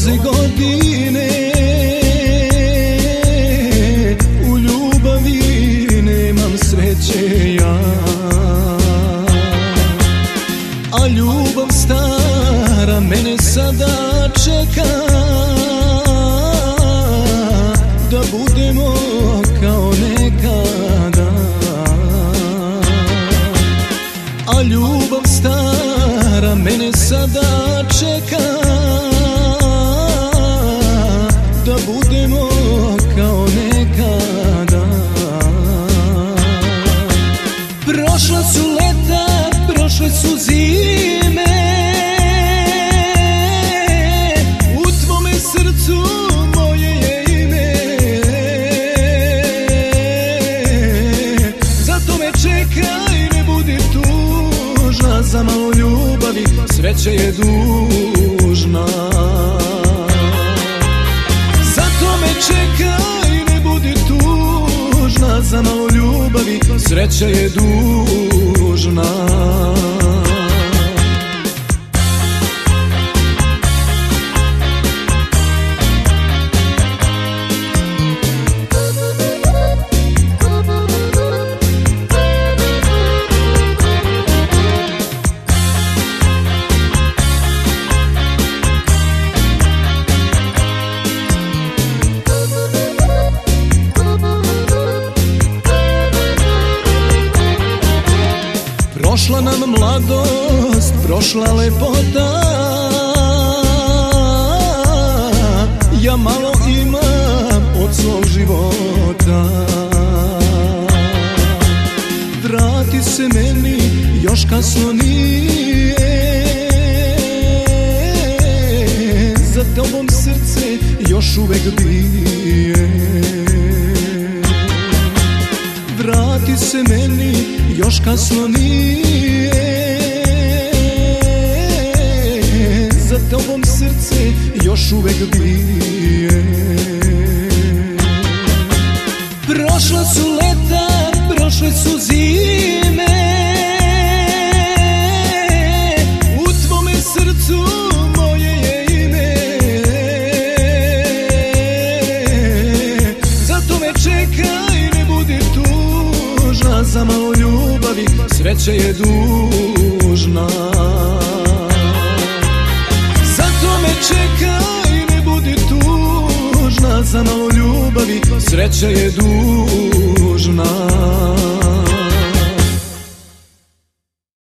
Prolaze godine, u ljubavi nemam sreće ja, a ljubav stara mene sada čeka, da budemo kao nekada. A ljubav stara mene sada čeka, da budemo kao nekada. Prošla su leta, prošle su zime, u tvome srcu moje je ime. Zato me čekaj, ne budi tužna, za malo ljubavi sreća je dužna. Zato me čekaj, ne budi tužna, za malo ljubavi sreća je dužna. Prošla nam mladost, prošla lepota, ja malo imam od svog života. Vrati se meni, još kasno nije, za tobom srce još uvek bije. Vrati se meni, još kasno nije, za tobom srce još uvek bije. Prošla su leta, prošle su zime, u tvome srcu moje je ime. Zato me čekaj, ne budi tužna, za malo ljubavi sreća je dužna. Zato me čekaj, ne budi tužna, za malo ljubavi sreća je dužna.